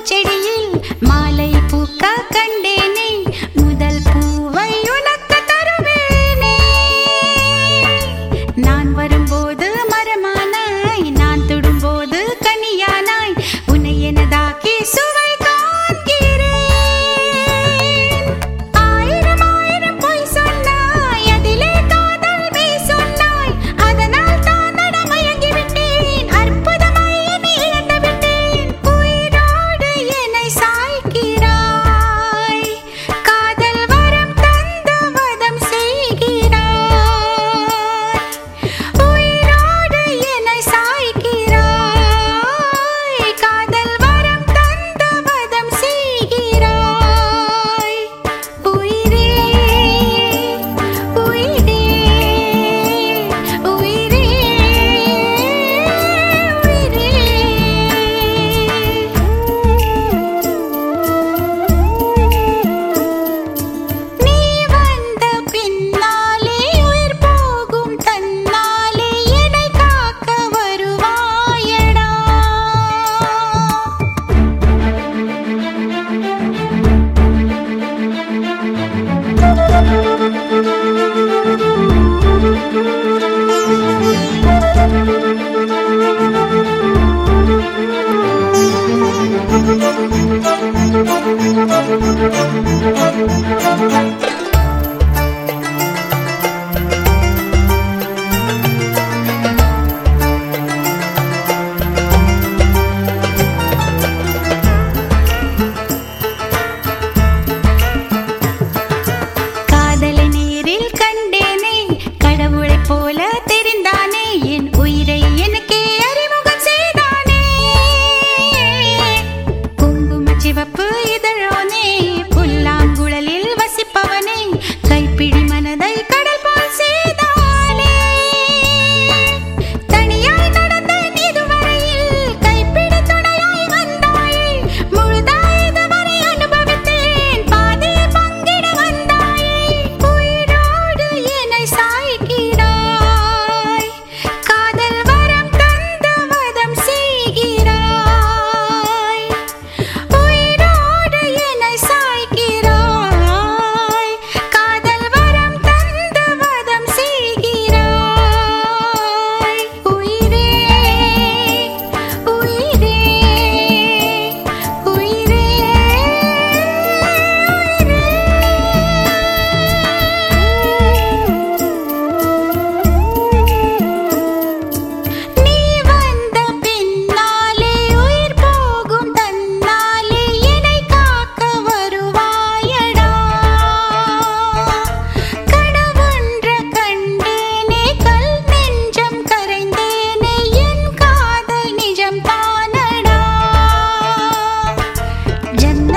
பூச்செடியில் மாலை பூக்க கண்டேனே முதல் பூவை உனக்கு தருவேனே நான் வரும்போது மரமானாய் நான் தொடும்போது கனியானாய் உன்னை எனதாக்கி சுவை காண்கிறேன் ஆயிரம் ஆயிரம் பொய் சொன்னாய் அதிலே காதல் மெய் சொன்னாய் அதனால் தான் மயங்கி விட்டேன் அற்புதமாய் என்னை இழந்து விட்டேன் உயிரோடு என்னை சாய்க்கிறாய் காதல் வரம் தந்த வதம் செய்கிறாய் உயிரோடு என்னை சாய்க்கிறாய் காதல் வரம் தந்த வதம் செய்கிறாய் உயிரே உயிரே உயிரே நீ வந்த பின்னாலே உயிர் போகும் தன்னாலே என்னை காக்க வருவாயடா காதலை நேரில் கண்டேனே கடவுளைப் போல தெரிந்தானே என் உயிரை எனக்கே அறிமுகம் செய்தானே குங்கும சிவப்பு இதழோனே புல்லாங்குழலில் வசிப்பவனே கைப்பிடி மனதை கடல் போல் செய்தானே தனியாய் நடந்தேன் இதுவரையில் கைப்பிடி துணையாய் வந்தாயே முழுதாய் இதுவரை அனுபவித்தேன் பாதியை பங்கிட வந்தாயே உயிரோடு என்னை சாய்க்கிறாய் காதல் வரம் தந்த வதம் செய்கிறாய் உயிரோடு என்னை சாய்க்கிறாய் காதல் வரம் தந்த வதம் செய்கிறாய் உயிரே உயிரே உயிரே நீ வந்த பின்னாலே உயிர் போகும் தன்னாலே என்னை காக்க வருவாயடா கனவொன்ற கண்டேனே கல் நெஞ்சம் கரைந்தேனே என் காதல் நிஜம் தானடா ஜன்னத்